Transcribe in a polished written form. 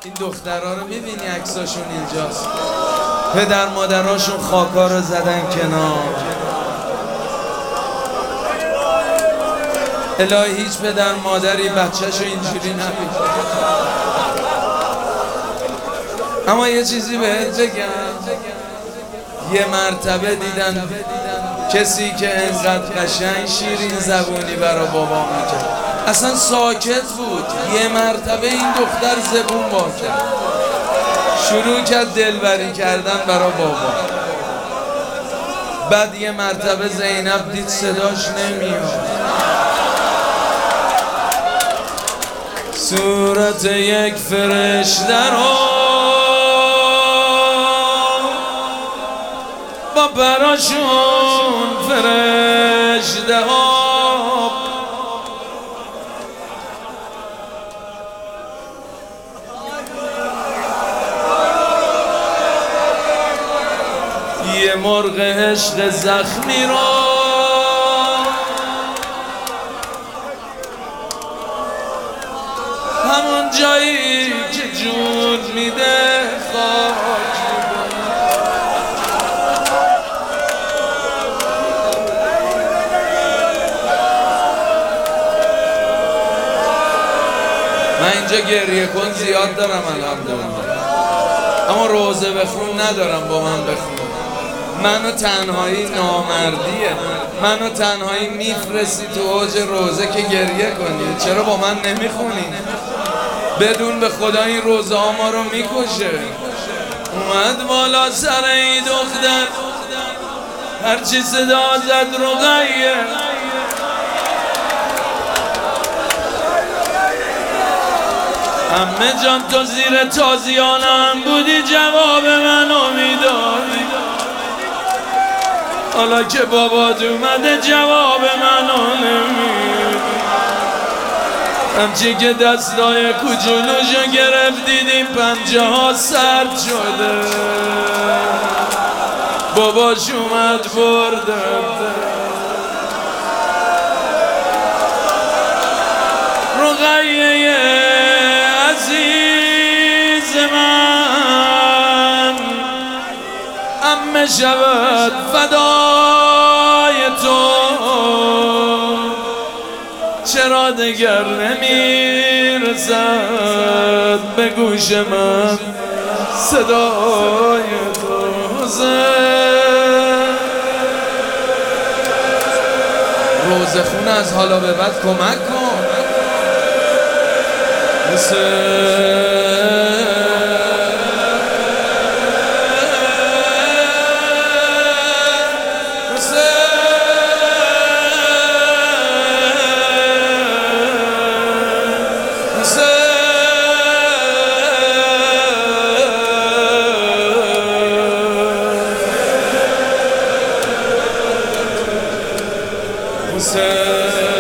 این دخترها رو میبینی عکساشون اینجاست، پدر مادراشون خاکا رو زدن کنار. الهی هیچ پدر مادری بچه‌شو اینجوری نبید. اما یه چیزی بهت بگم، یه مرتبه دیدن کسی که انقدر قشنگ شیرین زبونی برا بابا میکرد، اصلا ساکت بود. یه مرتبه این دختر زبون وا کرد، شروع کرد دلبری کردن برا بابا. بعد یه مرتبه زینب دید صداش نمیاد، صورت یک فرشته رو با براشون فرشته ها یه مرغ عشق زخمی رو همون جایی که جون میده خاک من اینجا گریه کن زیاد دارم الحمدلله، اما روزه بخون ندارم با من بخون. منو تنهایی نامردیه، منو تنهایی میفرستی تو اوج روزه که گریه کنی. چرا با من نمیخونی؟ بدون به خدا این روزه ها ما رو میکشه. اومد بالا سر این دختر هرچی صدا زد رقیه، همه جان تو زیر تازیانم بودی، جواب منو میدادی. حالا که بابات اومده جواب منو نمیدی. همچی که دستای کوچولوشو گرفت دیدیم پنجه ها سرد شده، باباش اومد برده. رقیه عزیز من عمه شود فدای تو، چرا دگر نمیرسد به گوش من صدای تو؟ روزه خون از حالا به بعد کمک کن. Hüseyin